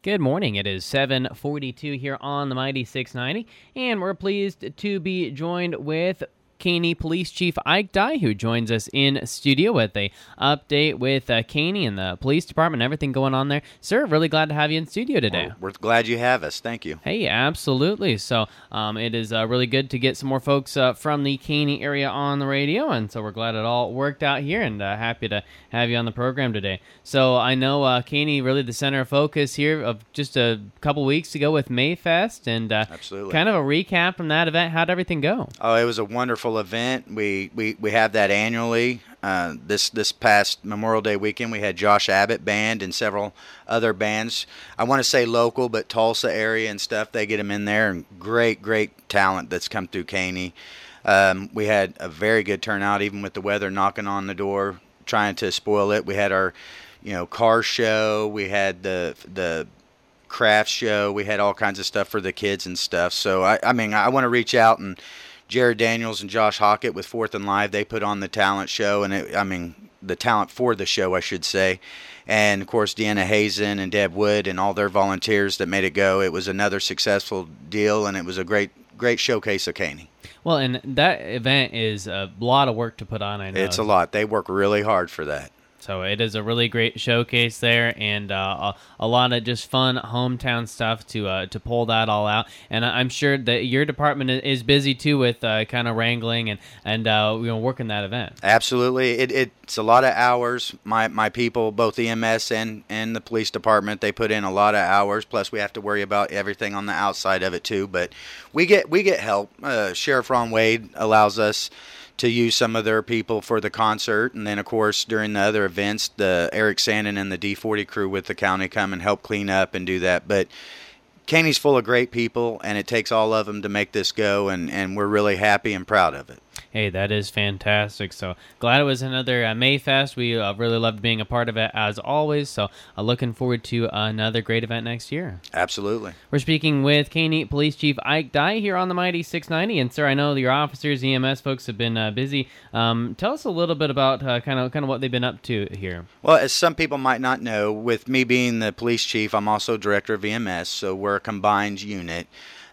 Good morning. It is 7:42 here on the Mighty 690, and we're pleased to be joined with Caney Police Chief Ike Dye, who joins us in studio with a update with Caney and the police department and everything going on there. Sir, really glad to have you in studio today. We're glad you have us. Thank you. Hey, absolutely. So it is really good to get some more folks from the Caney area on the radio, and so we're glad it all worked out here, and happy to have you on the program today. So I know Caney really the center of focus here of just a couple weeks ago with Mayfest, and Absolutely. kind of a recap from that event. How'd everything go? Oh, it was a wonderful event. We have that annually. This past Memorial Day weekend, we had Josh Abbott Band and several other bands. I want to say local, but Tulsa area and stuff. They get them in there, and great talent that's come through Caney. We had a very good turnout, even with the weather knocking on the door, trying to spoil it. We had our, car show. We had the craft show. We had all kinds of stuff for the kids and stuff. So I want to reach out, and Jared Daniels and Josh Hockett with Fourth and Live, they put on the talent show, and the talent for the show, I should say. And, of course, Deanna Hazen and Deb Wood and all their volunteers that made it go. It was another successful deal, and it was a great showcase of Caney. Well, and that event is a lot of work to put on, I know. It's a lot. They work really hard for that. So it is a really great showcase there, and a lot of just fun hometown stuff to pull that all out. And I'm sure that your department is busy too with kind of wrangling and working that event. Absolutely, it's a lot of hours. My people, both EMS and the police department, they put in a lot of hours. Plus, we have to worry about everything on the outside of it too. But we get help. Sheriff Ron Wade allows us to use some of their people for the concert, and then of course during the other events, the Eric Sandin and the D40 crew with the county come and help clean up and do that. But Caney's full of great people, and it takes all of them to make this go, and we're really happy and proud of it. Hey, that is fantastic. So glad it was another Mayfest. We really loved being a part of it as always. So looking forward to another great event next year. Absolutely. We're speaking with Caney Police Chief Ike Dye here on the Mighty 690. And sir, I know your officers, EMS folks have been busy. Tell us a little bit about kind of what they've been up to here. Well, as some people might not know, with me being the police chief, I'm also director of EMS, so we're a combined unit.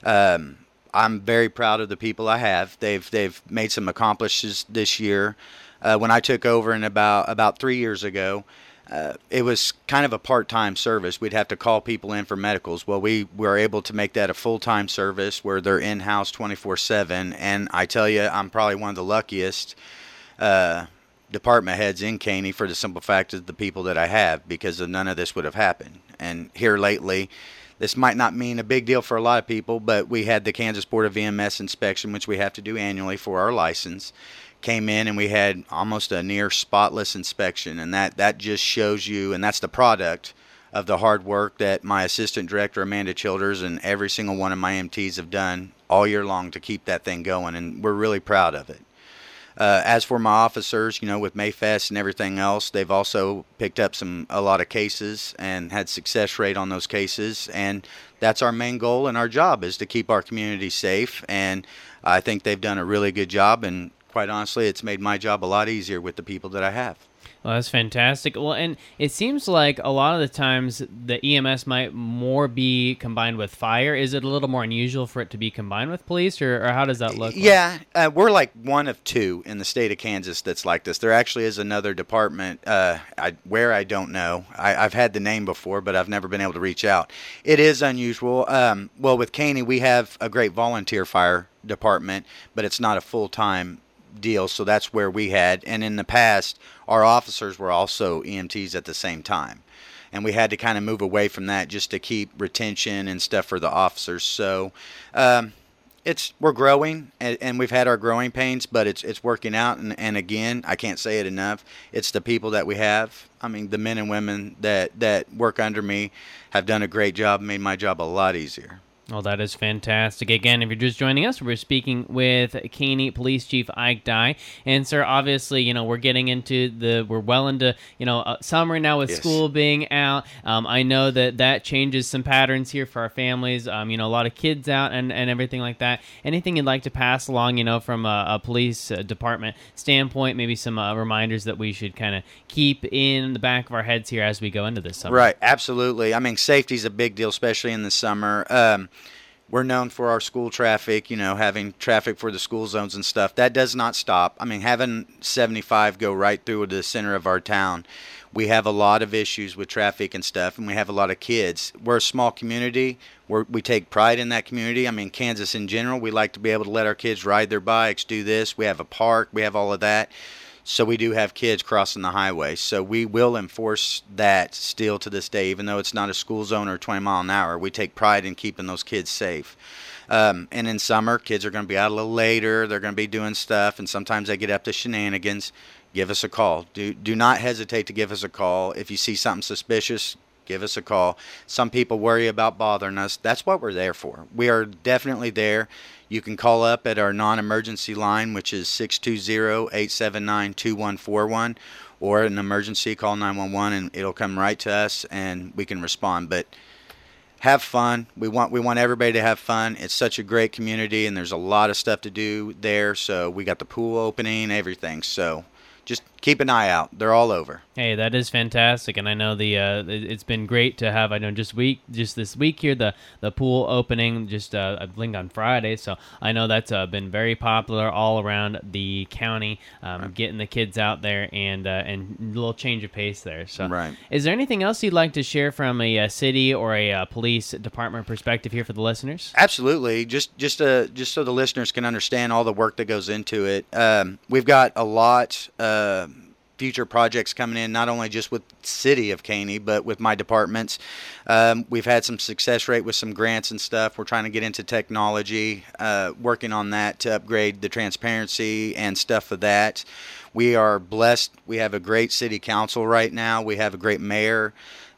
I'm very proud of the people I have. They've made some accomplishments this year. When I took over in about 3 years ago, it was kind of a part-time service. We'd have to call people in for medicals. Well, we were able to make that a full-time service where they're in-house 24/7. And I tell you, I'm probably one of the luckiest department heads in Caney for the simple fact of the people that I have, because none of this would have happened. And here lately, this might not mean a big deal for a lot of people, but we had the Kansas Board of EMS inspection, which we have to do annually for our license, came in, and we had almost a near spotless inspection. And that just shows you, and that's the product of the hard work that my assistant director, Amanda Childers, and every single one of my MTs have done all year long to keep that thing going, and we're really proud of it. As for my officers, with Mayfest and everything else, they've also picked up a lot of cases and had success rate on those cases. And that's our main goal, and our job is to keep our community safe. And I think they've done a really good job. And quite honestly, it's made my job a lot easier with the people that I have. Well, that's fantastic. Well, and it seems like a lot of the times the EMS might more be combined with fire. Is it a little more unusual for it to be combined with police, or how does that look? Yeah, we're like one of two in the state of Kansas that's like this. There actually is another department where I don't know. I've had the name before, but I've never been able to reach out. It is unusual. Well, with Caney, we have a great volunteer fire department, but it's not a full-time deal, so that's where we had. And in the past, our officers were also EMTs at the same time, and we had to kind of move away from that just to keep retention and stuff for the officers. So we're growing, and we've had our growing pains, but it's working out. And again, I can't say it enough, it's the people that we have. I mean, the men and women that work under me have done a great job and made my job a lot easier. Well, that is fantastic. Again, if you're just joining us, we're speaking with Caney Police Chief Ike Dye. And, sir, obviously, we're getting we're well into, summer now with school being out. I know that changes some patterns here for our families. A lot of kids out and everything like that. Anything you'd like to pass along, from a police department standpoint, maybe some reminders that we should kind of keep in the back of our heads here as we go into this summer? Right, absolutely. I mean, safety is a big deal, especially in the summer. We're known for our school traffic, having traffic for the school zones and stuff. That does not stop. I mean, having 75 go right through the center of our town, we have a lot of issues with traffic and stuff, and we have a lot of kids. We're a small community. We take pride in that community. I mean, Kansas in general, we like to be able to let our kids ride their bikes, do this. We have a park. We have all of that. So we do have kids crossing the highway. So we will enforce that still to this day, even though it's not a school zone or 20 mile an hour. We take pride in keeping those kids safe. And in summer, kids are going to be out a little later. They're going to be doing stuff, and sometimes they get up to shenanigans. Give us a call. Do not hesitate to give us a call. If you see something suspicious, give us a call. Some people worry about bothering us. That's what we're there for. We are definitely there. You can call up at our non-emergency line, which is 620-879-2141, or an emergency, call 911, and it'll come right to us, and we can respond. But have fun. We want everybody to have fun. It's such a great community, and there's a lot of stuff to do there. So we got the pool opening, everything. So just keep an eye out. They're all over. Hey, that is fantastic, and I know it's been great to have. I know just this week here the pool opening I think on Friday, so I know that's been very popular all around the county, getting the kids out there and a little change of pace there. So, right. Is there anything else you'd like to share from a city or a police department perspective here for the listeners? Absolutely, just so the listeners can understand all the work that goes into it. We've got a lot. Future projects coming in, not only just with the city of Caney, but with my departments. We've had some success rate with some grants and stuff. We're trying to get into technology, working on that to upgrade the transparency and stuff of that. We are blessed. We have a great city council right now. We have a great mayor.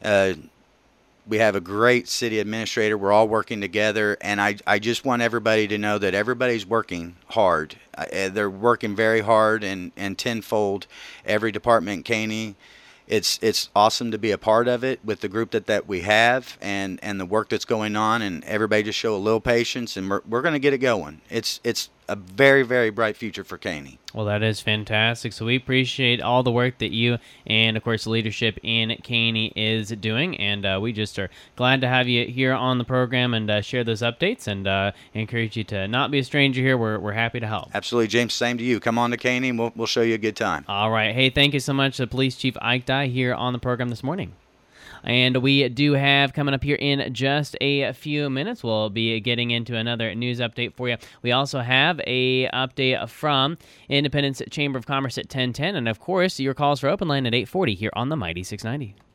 We have a great city administrator. We're all working together, and I just want everybody to know that everybody's working hard. They're working very hard and tenfold. Every department in Caney, it's awesome to be a part of it with the group that we have and the work that's going on, and everybody just show a little patience, and we're going to get it going. It's a very, very bright future for Caney. Well, that is fantastic. So we appreciate all the work that you and, of course, the leadership in Caney is doing. And we just are glad to have you here on the program and share those updates, and encourage you to not be a stranger here. We're happy to help. Absolutely, James. Same to you. Come on to Caney, and we'll show you a good time. All right. Hey, thank you so much, Police Chief Ike Dye here on the program this morning. And we do have coming up here in just a few minutes, we'll be getting into another news update for you. We also have a update from Independence Chamber of Commerce at 10:10, and of course, your calls for Open Line at 8:40 here on the Mighty 690.